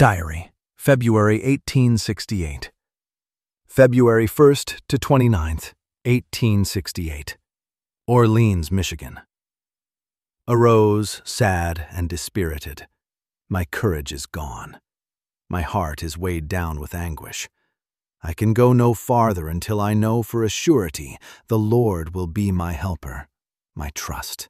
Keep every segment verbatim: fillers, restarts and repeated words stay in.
Diary, February eighteen sixty-eight. February first to twenty-ninth, eighteen sixty-eight. Orleans, Michigan. Arose, sad and dispirited. My courage is gone. My heart is weighed down with anguish. I can go no farther until I know for a surety the Lord will be my helper, my trust.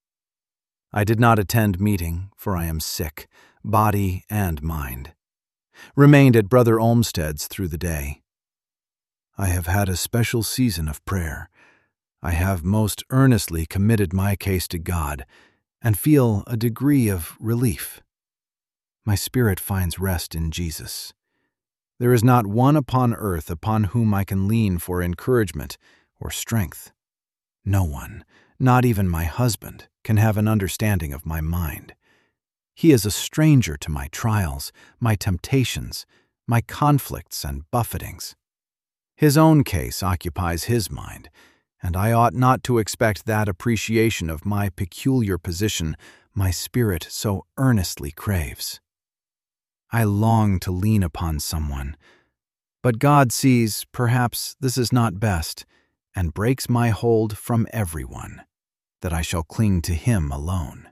I did not attend meeting, for I am sick, body and mind. Remained at Brother Olmsted's through the day. I have had a special season of prayer. I have most earnestly committed my case to God, and feel a degree of relief. My spirit finds rest in Jesus. There is not one upon earth upon whom I can lean for encouragement or strength. No one, not even my husband, can have an understanding of my mind. He is a stranger to my trials, my temptations, my conflicts and buffetings. His own case occupies his mind, and I ought not to expect that appreciation of my peculiar position my spirit so earnestly craves. I long to lean upon someone, but God sees perhaps this is not best, and breaks my hold from everyone, that I shall cling to Him alone.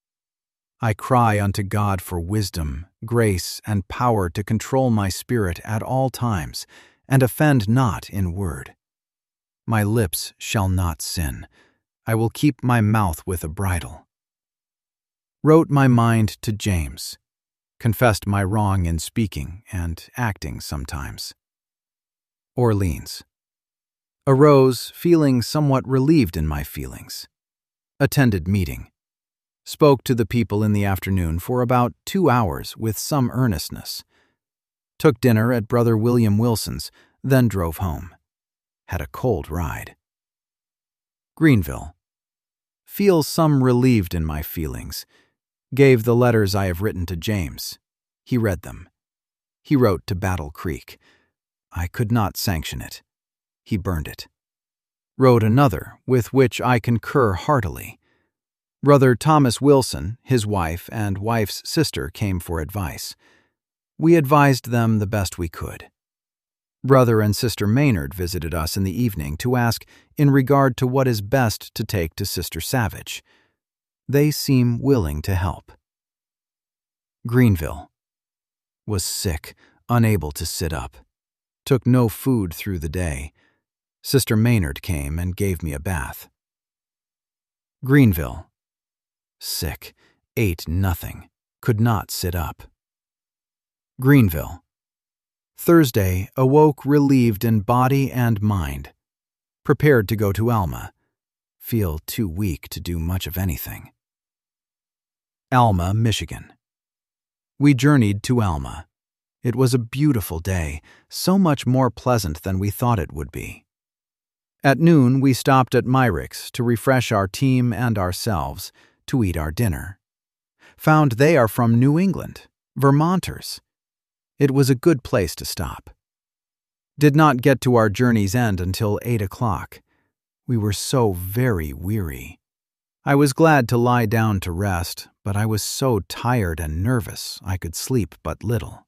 I cry unto God for wisdom, grace, and power to control my spirit at all times, and offend not in word. My lips shall not sin. I will keep my mouth with a bridle. Wrote my mind to James. Confessed my wrong in speaking and acting sometimes. Orleans. Arose, feeling somewhat relieved in my feelings. Attended meeting. Spoke to the people in the afternoon for about two hours with some earnestness. Took dinner at Brother William Wilson's, then drove home. Had a cold ride. Greenville. Feel some relieved in my feelings. Gave the letters I have written to James. He read them. He wrote to Battle Creek. I could not sanction it. He burned it. Wrote another, with which I concur heartily. Brother Thomas Wilson, his wife, and wife's sister came for advice. We advised them the best we could. Brother and Sister Maynard visited us in the evening to ask in regard to what is best to take to Sister Savage. They seem willing to help. Greenville. Was sick, unable to sit up. Took no food through the day. Sister Maynard came and gave me a bath. Greenville. Sick, ate nothing, could not sit up. Greenville. Thursday, awoke relieved in body and mind. Prepared to go to Alma. Feel too weak to do much of anything. Alma, Michigan. We journeyed to Alma. It was a beautiful day, so much more pleasant than we thought it would be. At noon, we stopped at Myrick's to refresh our team and ourselves, to eat our dinner. Found they are from New England, Vermonters. It was a good place to stop. Did not get to our journey's end until eight o'clock. We were so very weary. I was glad to lie down to rest, but I was so tired and nervous I could sleep but little.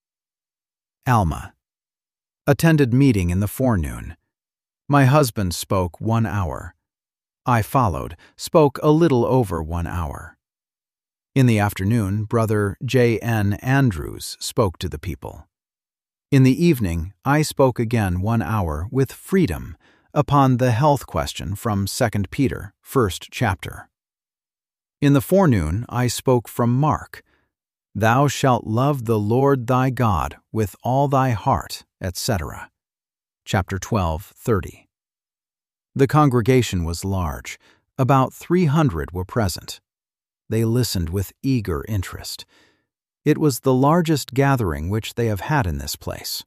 Alma. Attended meeting in the forenoon. My husband spoke one hour. I followed, spoke a little over one hour. In the afternoon, Brother J N Andrews spoke to the people. In the evening, I spoke again one hour with freedom upon the health question from Second Peter, first chapter. In the forenoon, I spoke from Mark, Thou shalt love the Lord thy God with all thy heart, et cetera. Chapter twelve, thirty. The congregation was large. About three hundred were present. They listened with eager interest. It was the largest gathering which they have had in this place.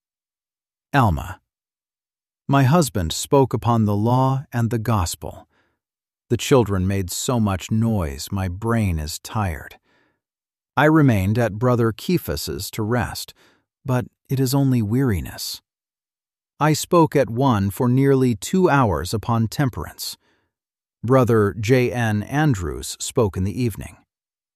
Alma. My husband spoke upon the law and the gospel. The children made so much noise, my brain is tired. I remained at Brother Kephas's to rest, but it is only weariness. I spoke at one for nearly two hours upon temperance. Brother J N Andrews spoke in the evening.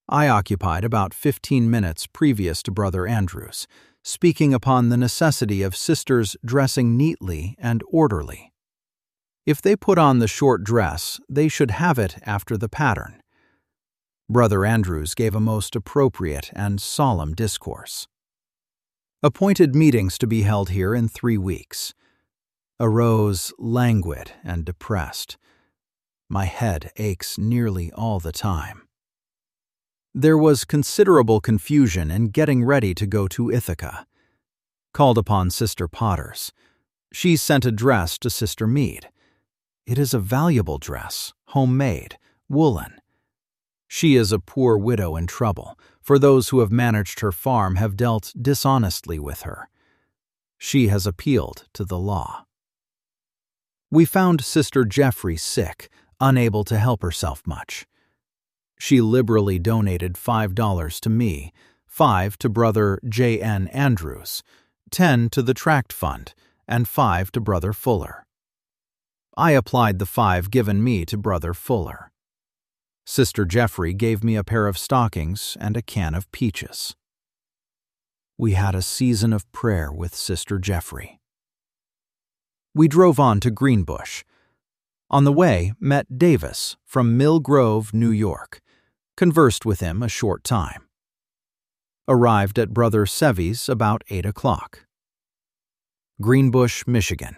I occupied about fifteen minutes previous to Brother Andrews, speaking upon the necessity of sisters dressing neatly and orderly. If they put on the short dress, they should have it after the pattern. Brother Andrews gave a most appropriate and solemn discourse. Appointed meetings to be held here in three weeks. Arose languid and depressed. My head aches nearly all the time. There was considerable confusion in getting ready to go to Ithaca. Called upon Sister Potters. She sent a dress to Sister Meade. It is a valuable dress, homemade, woolen. She is a poor widow in trouble, for those who have managed her farm have dealt dishonestly with her. She has appealed to the law. We found Sister Jeffrey sick, unable to help herself much. She liberally donated five dollars to me, five to Brother J N Andrews, ten to the Tract Fund, and five to Brother Fuller. I applied the five given me to Brother Fuller. Sister Jeffrey gave me a pair of stockings and a can of peaches. We had a season of prayer with Sister Jeffrey. We drove on to Greenbush. On the way, met Davis from Mill Grove, New York. Conversed with him a short time. Arrived at Brother Sevy's about eight o'clock. Greenbush, Michigan.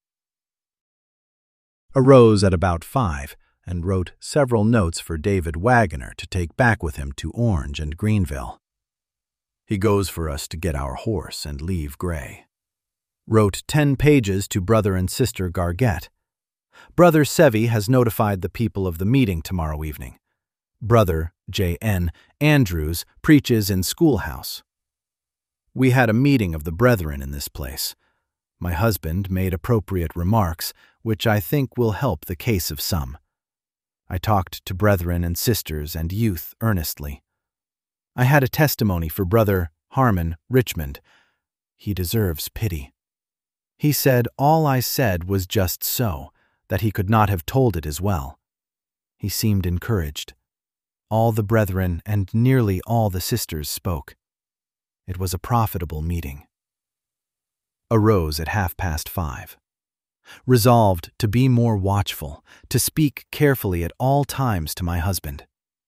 Arose at about five and wrote several notes for David Wagoner to take back with him to Orange and Greenville. He goes for us to get our horse and leave Gray. Wrote ten pages to Brother and Sister Gargett. Brother Sevy has notified the people of the meeting tomorrow evening. Brother J N Andrews preaches in schoolhouse. We had a meeting of the brethren in this place. My husband made appropriate remarks, which I think will help the case of some. I talked to brethren and sisters and youth earnestly. I had a testimony for Brother Harmon Richmond. He deserves pity. He said all I said was just so, that he could not have told it as well. He seemed encouraged. All the brethren and nearly all the sisters spoke. It was a profitable meeting. Arose at half past five. Resolved to be more watchful, to speak carefully at all times to my husband.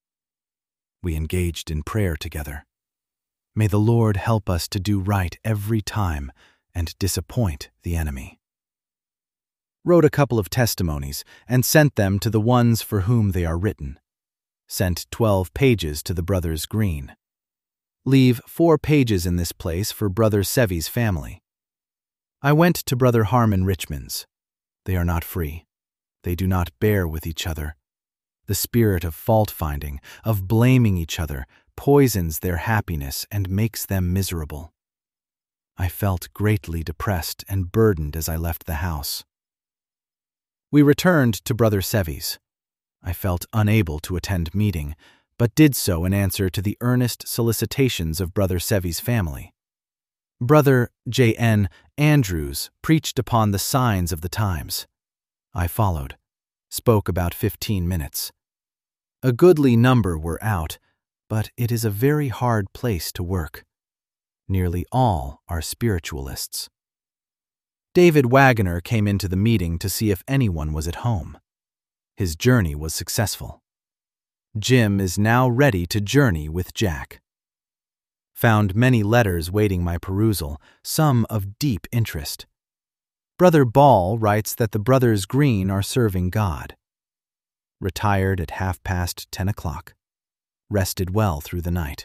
We engaged in prayer together. May the Lord help us to do right every time and disappoint the enemy. Wrote a couple of testimonies and sent them to the ones for whom they are written. Sent twelve pages to the Brothers Green. Leave four pages in this place for Brother Sevy's family. I went to Brother Harmon Richmond's. They are not free. They do not bear with each other. The spirit of fault-finding, of blaming each other, poisons their happiness and makes them miserable. I felt greatly depressed and burdened as I left the house. We returned to Brother Sevy's. I felt unable to attend meeting, but did so in answer to the earnest solicitations of Brother Sevy's family. Brother J N Andrews preached upon the signs of the times. I followed, spoke about fifteen minutes. A goodly number were out, but it is a very hard place to work. Nearly all are spiritualists. David Wagoner came into the meeting to see if anyone was at home. His journey was successful. Jim is now ready to journey with Jack. Found many letters waiting my perusal, some of deep interest. Brother Ball writes that the Brothers Green are serving God. Retired at half past ten o'clock. Rested well through the night.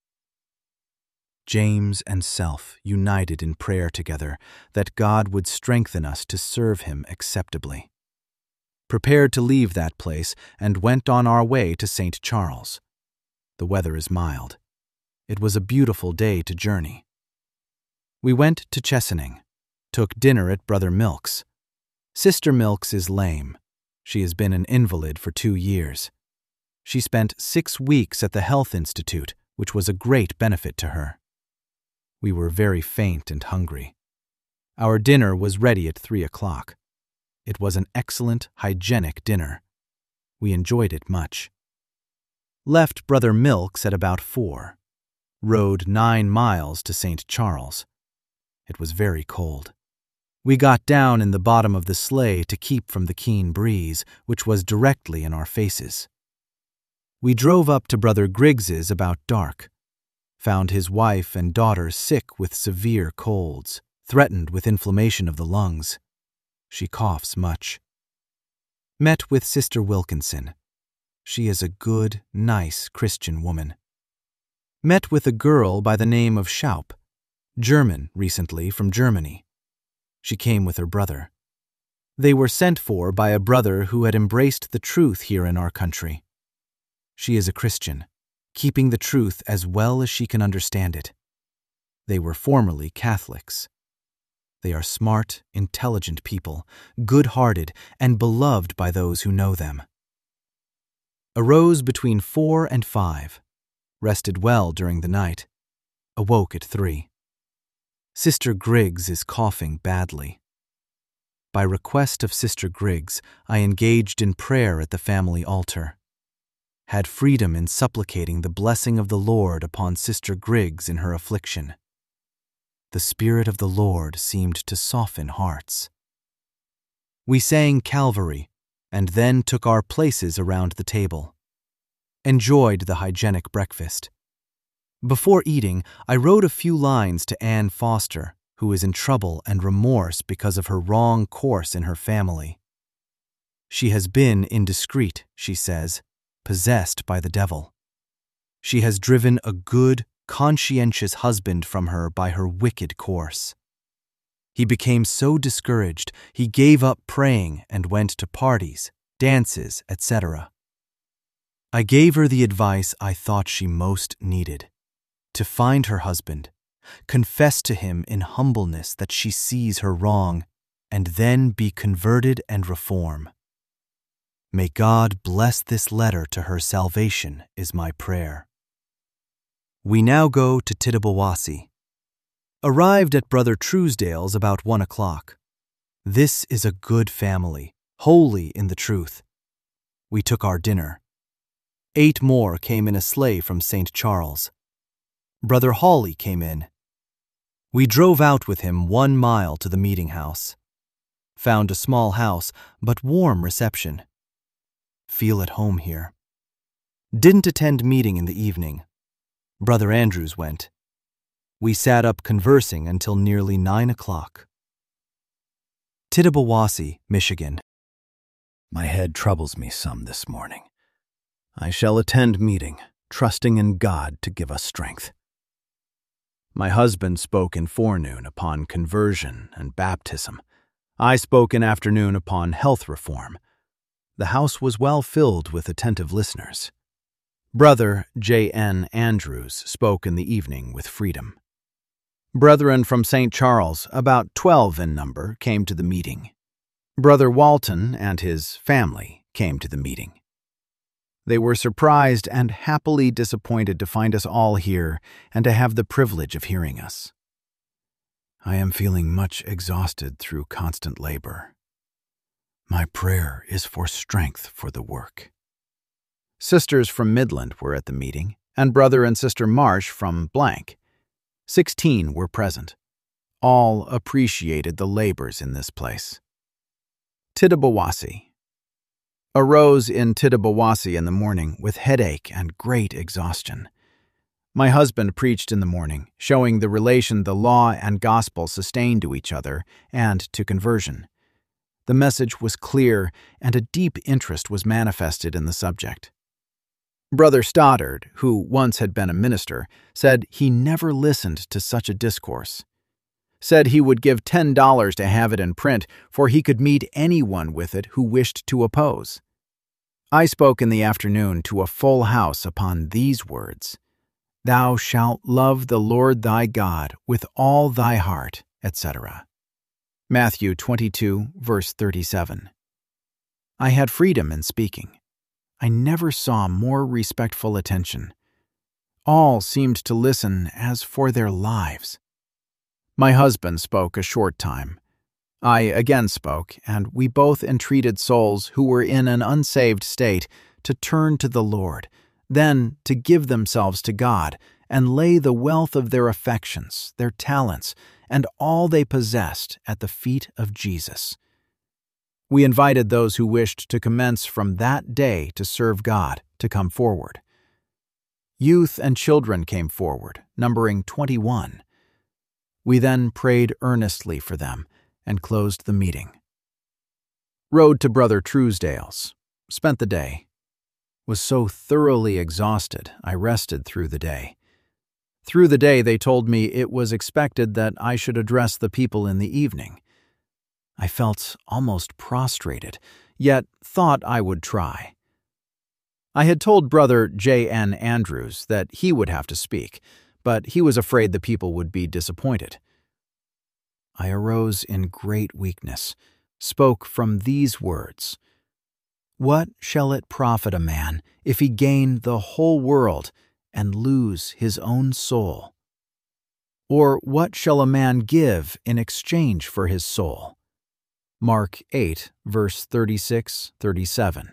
James and self united in prayer together that God would strengthen us to serve him acceptably. Prepared to leave that place and went on our way to Saint Charles. The weather is mild. It was a beautiful day to journey. We went to Chesaning, took dinner at Brother Milk's. Sister Milk's is lame. She has been an invalid for two years. She spent six weeks at the Health Institute, which was a great benefit to her. We were very faint and hungry. Our dinner was ready at three o'clock. It was an excellent, hygienic dinner. We enjoyed it much. Left Brother Milks at about four. Rode nine miles to Saint Charles. It was very cold. We got down in the bottom of the sleigh to keep from the keen breeze, which was directly in our faces. We drove up to Brother Griggs's about dark. Found his wife and daughter sick with severe colds, threatened with inflammation of the lungs. She coughs much. Met with Sister Wilkinson. She is a good, nice Christian woman. Met with a girl by the name of Schaup, German recently from Germany. She came with her brother. They were sent for by a brother who had embraced the truth here in our country. She is a Christian, keeping the truth as well as she can understand it. They were formerly Catholics. They are smart, intelligent people, good-hearted, and beloved by those who know them. Arose between four and five. Rested well during the night. Awoke at three. Sister Griggs is coughing badly. By request of Sister Griggs, I engaged in prayer at the family altar. Had freedom in supplicating the blessing of the Lord upon Sister Griggs in her affliction. The Spirit of the Lord seemed to soften hearts. We sang Calvary, and then took our places around the table. Enjoyed the hygienic breakfast. Before eating, I wrote a few lines to Anne Foster, who is in trouble and remorse because of her wrong course in her family. She has been indiscreet, she says, possessed by the devil. She has driven a good, conscientious husband from her by her wicked course. He became so discouraged, he gave up praying and went to parties, dances, et cetera. I gave her the advice I thought she most needed, to find her husband, confess to him in humbleness that she sees her wrong, and then be converted and reform. May God bless this letter to her salvation is my prayer. We now go to Tittabawassee. Arrived at Brother Truesdale's about one o'clock. This is a good family, holy in the truth. We took our dinner. Eight more came in a sleigh from Saint Charles. Brother Hawley came in. We drove out with him one mile to the meeting house. Found a small house, but warm reception. Feel at home here. Didn't attend meeting in the evening. Brother Andrews went. We sat up conversing until nearly nine o'clock. Tittabawassee, Michigan. My head troubles me some this morning. I shall attend meeting, trusting in God to give us strength. My husband spoke in forenoon upon conversion and baptism. I spoke in afternoon upon health reform. The house was well filled with attentive listeners. Brother J N Andrews spoke in the evening with freedom. Brethren from Saint Charles, about twelve in number, came to the meeting. Brother Walton and his family came to the meeting. They were surprised and happily disappointed to find us all here and to have the privilege of hearing us. I am feeling much exhausted through constant labor. My prayer is for strength for the work. Sisters from Midland were at the meeting, and Brother and Sister Marsh from blank. Sixteen were present. All appreciated the labors in this place. Tittabawassee. Arose in Tittabawassee in the morning with headache and great exhaustion. My husband preached in the morning, showing the relation the law and gospel sustain to each other and to conversion. The message was clear, and a deep interest was manifested in the subject. Brother Stoddard, who once had been a minister, said he never listened to such a discourse. Said he would give ten dollars to have it in print, for he could meet anyone with it who wished to oppose. I spoke in the afternoon to a full house upon these words, Thou shalt love the Lord thy God with all thy heart, et cetera. Matthew twenty-two, verse thirty-seven. I had freedom in speaking. I never saw more respectful attention. All seemed to listen as for their lives. My husband spoke a short time. I again spoke, and we both entreated souls who were in an unsaved state to turn to the Lord, then to give themselves to God and lay the wealth of their affections, their talents, and all they possessed at the feet of Jesus. We invited those who wished to commence from that day to serve God to come forward. Youth and children came forward, numbering twenty-one. We then prayed earnestly for them and closed the meeting. Rode to Brother Truesdale's. Spent the day. Was so thoroughly exhausted, I rested through the day. Through the day, they told me it was expected that I should address the people in the evening. I felt almost prostrated, yet thought I would try. I had told Brother J N Andrews that he would have to speak, but he was afraid the people would be disappointed. I arose in great weakness, spoke from these words: "What shall it profit a man if he gain the whole world and lose his own soul? Or what shall a man give in exchange for his soul?" Mark eight, verse thirty-six thirty-seven.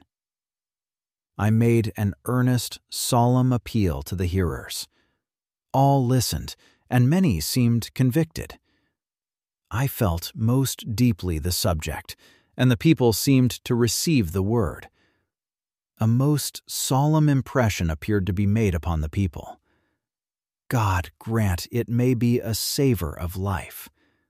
I made an earnest, solemn appeal to the hearers. All listened, and many seemed convicted. I felt most deeply the subject, and the people seemed to receive the word. A most solemn impression appeared to be made upon the people. God grant it may be a savor of life.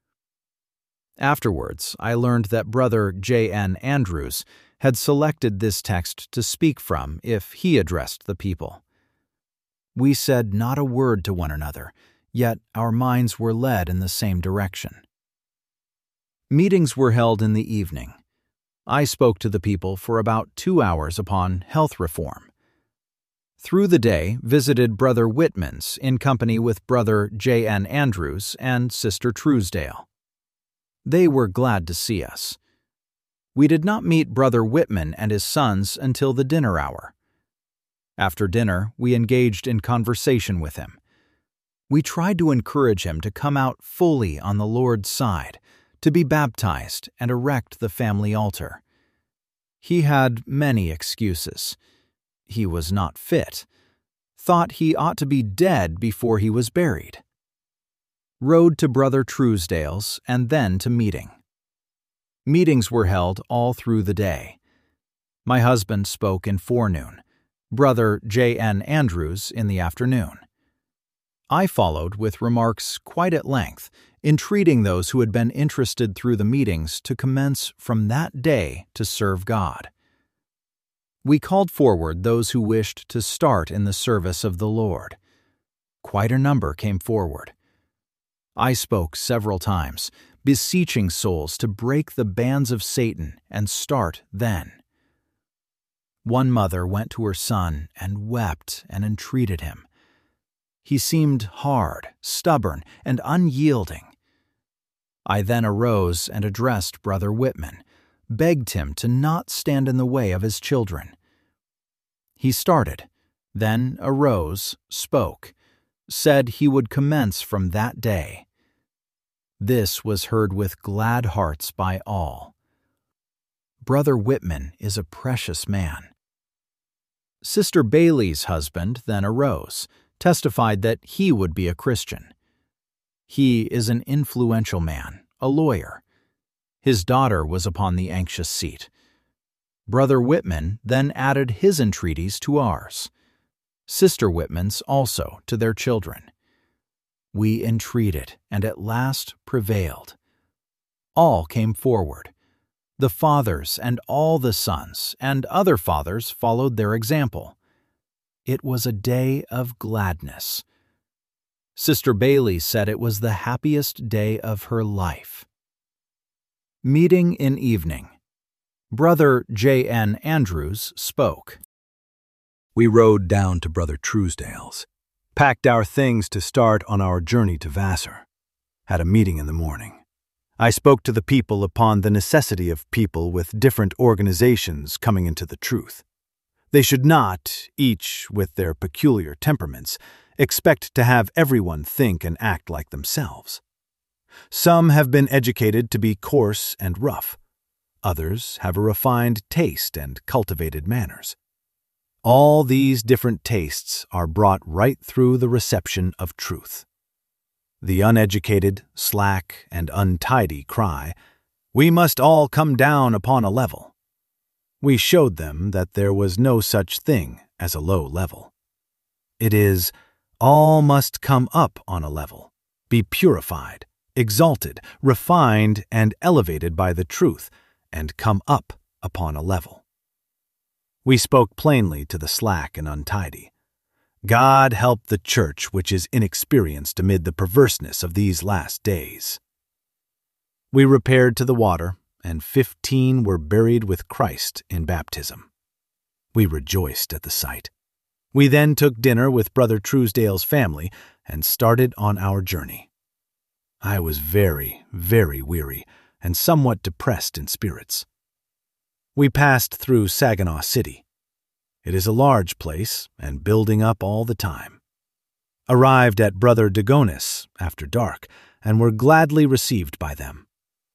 Afterwards, I learned that Brother J N Andrews had selected this text to speak from if he addressed the people. We said not a word to one another, yet our minds were led in the same direction. Meetings were held in the evening. I spoke to the people for about two hours upon health reform. Through the day, visited Brother Whitman's in company with Brother J N Andrews and Sister Truesdale. They were glad to see us. We did not meet Brother Whitman and his sons until the dinner hour. After dinner, we engaged in conversation with him. We tried to encourage him to come out fully on the Lord's side, to be baptized and erect the family altar. He had many excuses. He was not fit, thought he ought to be dead before he was buried. Rode to Brother Truesdale's and then to meeting. Meetings were held all through the day. My husband spoke in forenoon, Brother J N Andrews in the afternoon. I followed with remarks quite at length, entreating those who had been interested through the meetings to commence from that day to serve God. We called forward those who wished to start in the service of the Lord. Quite a number came forward. I spoke several times, beseeching souls to break the bands of Satan and start then. One mother went to her son and wept and entreated him. He seemed hard, stubborn, and unyielding. I then arose and addressed Brother Whitman, begged him to not stand in the way of his children. He started, then arose, spoke, said he would commence from that day. This was heard with glad hearts by all. Brother Whitman is a precious man. Sister Bailey's husband then arose, testified that he would be a Christian. He is an influential man, a lawyer. His daughter was upon the anxious seat. Brother Whitman then added his entreaties to ours. Sister Whitman's also to their children. We entreated and at last prevailed. All came forward. The fathers and all the sons and other fathers followed their example. It was a day of gladness. Sister Bailey said it was the happiest day of her life. Meeting in evening. Brother J N Andrews spoke. We rode down to Brother Truesdale's, packed our things to start on our journey to Vassar, had a meeting in the morning. I spoke to the people upon the necessity of people with different organizations coming into the truth. They should not, each with their peculiar temperaments, expect to have everyone think and act like themselves. Some have been educated to be coarse and rough. Others have a refined taste and cultivated manners. All these different tastes are brought right through the reception of truth. The uneducated, slack, and untidy cry, "We must all come down upon a level." We showed them that there was no such thing as a low level. It is, all must come up on a level, be purified, exalted, refined, and elevated by the truth, and come up upon a level. We spoke plainly to the slack and untidy. God help the church which is inexperienced amid the perverseness of these last days. We repaired to the water, and fifteen were buried with Christ in baptism. We rejoiced at the sight. We then took dinner with Brother Truesdale's family and started on our journey. I was very, very weary and somewhat depressed in spirits. We passed through Saginaw City. It is a large place and building up all the time. Arrived at Brother Dagonis after dark and were gladly received by them.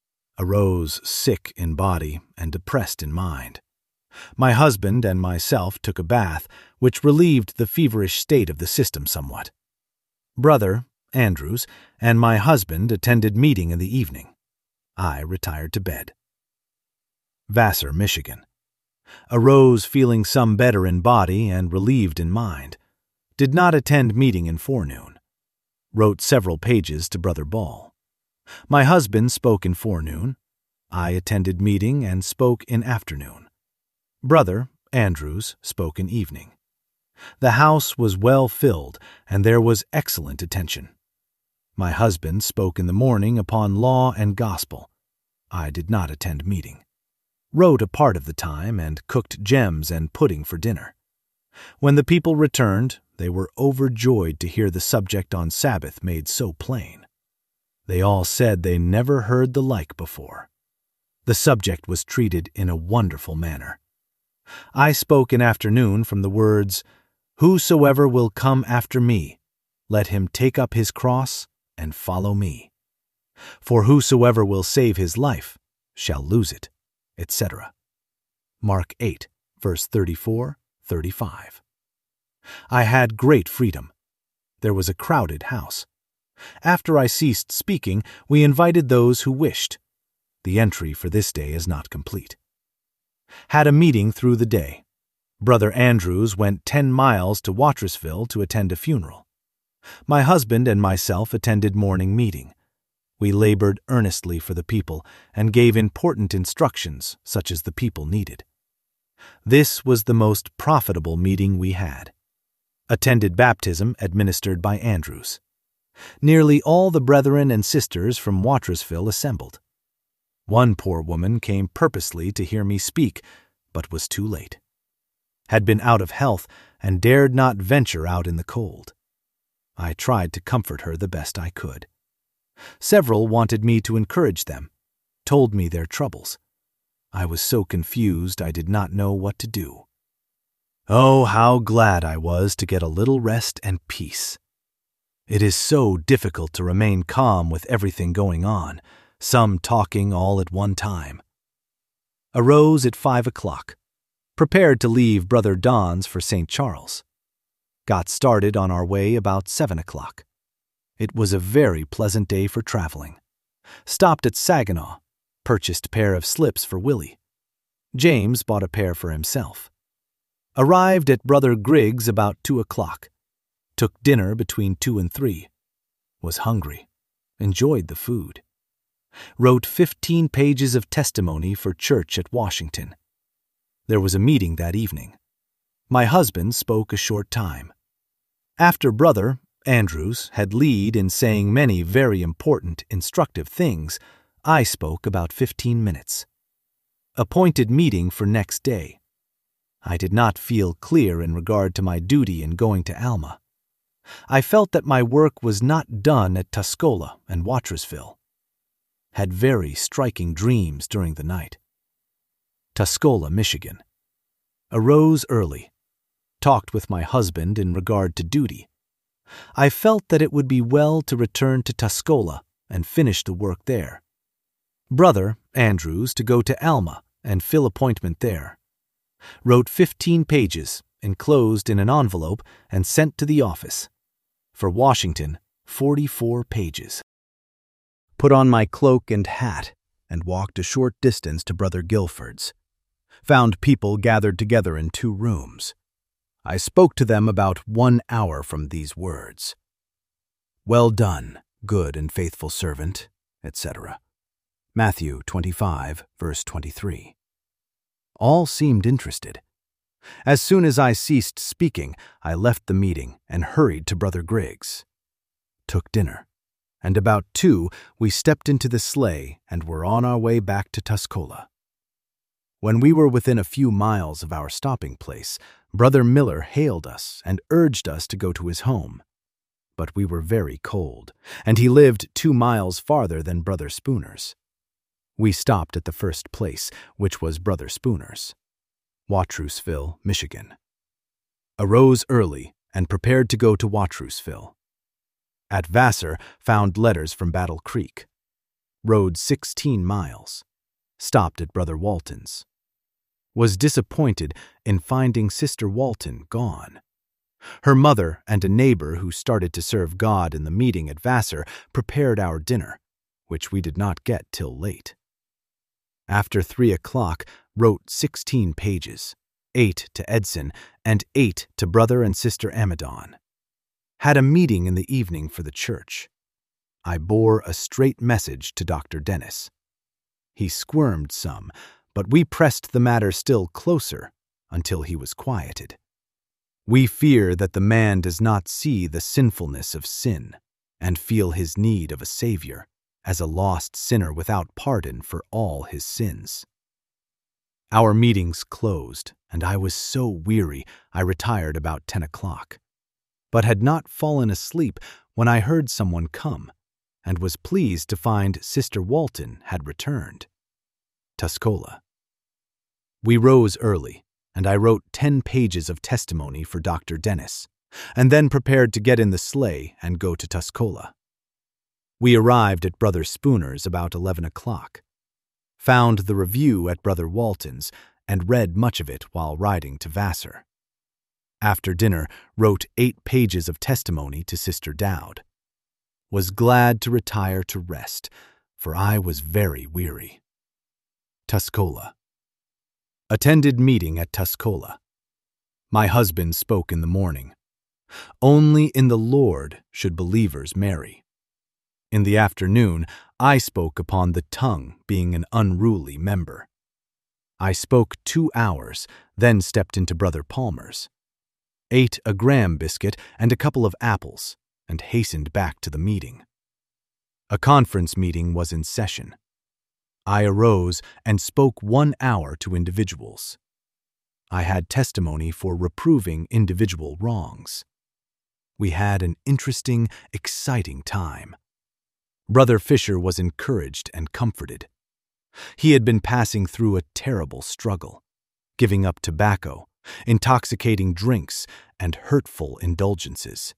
Arose sick in body and depressed in mind. My husband and myself took a bath, which relieved the feverish state of the system somewhat. Brother Andrews and my husband attended meeting in the evening. I retired to bed. Vassar, Michigan. Arose feeling some better in body and relieved in mind. Did not attend meeting in forenoon. Wrote several pages to Brother Ball. My husband spoke in forenoon. I attended meeting and spoke in afternoon. Brother Andrews spoke in evening. The house was well filled, and there was excellent attention. My husband spoke in the morning upon law and gospel. I did not attend meeting. Wrote a part of the time and cooked gems and pudding for dinner. When the people returned, they were overjoyed to hear the subject on Sabbath made so plain. They all said they never heard the like before. The subject was treated in a wonderful manner. I spoke in afternoon from the words, "Whosoever will come after me, let him take up his cross and follow me. For whosoever will save his life shall lose it," et cetera. Mark eight, verse thirty-four, thirty-five. I had great freedom. There was a crowded house. After I ceased speaking, we invited those who wished. The entry for this day is not complete. Had a meeting through the day. Brother Andrews went ten miles to Watrasville to attend a funeral. My husband and myself attended morning meeting. We labored earnestly for the people and gave important instructions such as the people needed. This was the most profitable meeting we had. Attended baptism administered by Andrews. Nearly all the brethren and sisters from Watrasville assembled. One poor woman came purposely to hear me speak, but was too late. Had been out of health and dared not venture out in the cold. I tried to comfort her the best I could. Several wanted me to encourage them, told me their troubles. I was so confused I did not know what to do. Oh, how glad I was to get a little rest and peace. It is so difficult to remain calm with everything going on, some talking all at one time. Arose at five o'clock. Prepared to leave Brother Don's for Saint Charles. Got started on our way about seven o'clock. It was a very pleasant day for traveling. Stopped at Saginaw, purchased a pair of slips for Willie. James bought a pair for himself. Arrived at Brother Griggs about two o'clock. Took dinner between two and three. Was hungry. Enjoyed the food. Wrote fifteen pages of testimony for church at Washington. There was a meeting that evening. My husband spoke a short time. After Brother Andrews had lead in saying many very important, instructive things, I spoke about fifteen minutes. Appointed meeting for next day. I did not feel clear in regard to my duty in going to Alma. I felt that my work was not done at Tuscola and Watrasville. Had very striking dreams during the night. Tuscola, Michigan. Arose early. Talked with my husband in regard to duty. I felt that it would be well to return to Tuscola and finish the work there. Brother Andrews to go to Alma and fill appointment there. Wrote fifteen pages enclosed in an envelope and sent to the office. For Washington, forty-four pages. Put on my cloak and hat and walked a short distance to Brother Guilford's. Found people gathered together in two rooms. I spoke to them about one hour from these words. Well done, good and faithful servant, et cetera. Matthew twenty-five, verse twenty-three. All seemed interested. As soon as I ceased speaking, I left the meeting and hurried to Brother Griggs. Took dinner, and about two we stepped into the sleigh and were on our way back to Tuscola. When we were within a few miles of our stopping place, Brother Miller hailed us and urged us to go to his home. But we were very cold, and he lived two miles farther than Brother Spooner's. We stopped at the first place, which was Brother Spooner's, Watroosville, Michigan. Arose early and prepared to go to Watroosville. At Vassar, found letters from Battle Creek. Rode sixteen miles. Stopped at Brother Walton's. Was disappointed in finding Sister Walton gone. Her mother and a neighbor who started to serve God in the meeting at Vassar prepared our dinner, which we did not get till late. After three o'clock, wrote sixteen pages, eight to Edson and eight to Brother and Sister Amidon. Had a meeting in the evening for the church. I bore a straight message to Doctor Dennis. He squirmed some, but we pressed the matter still closer until he was quieted. We fear that the man does not see the sinfulness of sin and feel his need of a Savior as a lost sinner without pardon for all his sins. Our meetings closed, and I was so weary I retired about ten o'clock, but had not fallen asleep when I heard someone come, and was pleased to find Sister Walton had returned. Tuscola. We rose early, and I wrote ten pages of testimony for Doctor Dennis, and then prepared to get in the sleigh and go to Tuscola. We arrived at Brother Spooner's about eleven o'clock. Found the review at Brother Walton's, and read much of it while riding to Vassar. After dinner, wrote eight pages of testimony to Sister Dowd. Was glad to retire to rest, for I was very weary. Tuscola. Attended meeting at Tuscola. My husband spoke in the morning. Only in the Lord should believers marry. In the afternoon, I spoke upon the tongue being an unruly member. I spoke two hours, then stepped into Brother Palmer's. Ate a graham biscuit and a couple of apples, and hastened back to the meeting. A conference meeting was in session. I arose and spoke one hour to individuals. I had testimony for reproving individual wrongs. We had an interesting, exciting time. Brother Fisher was encouraged and comforted. He had been passing through a terrible struggle, giving up tobacco, intoxicating drinks, and hurtful indulgences.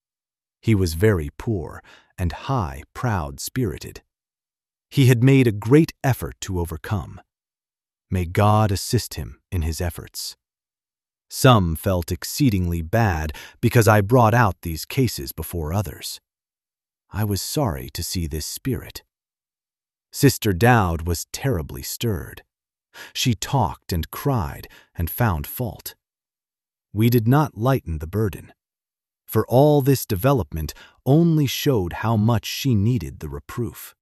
He was very poor and high, proud-spirited. He had made a great effort to overcome. May God assist him in his efforts. Some felt exceedingly bad because I brought out these cases before others. I was sorry to see this spirit. Sister Dowd was terribly stirred. She talked and cried and found fault. We did not lighten the burden, for all this development only showed how much she needed the reproof.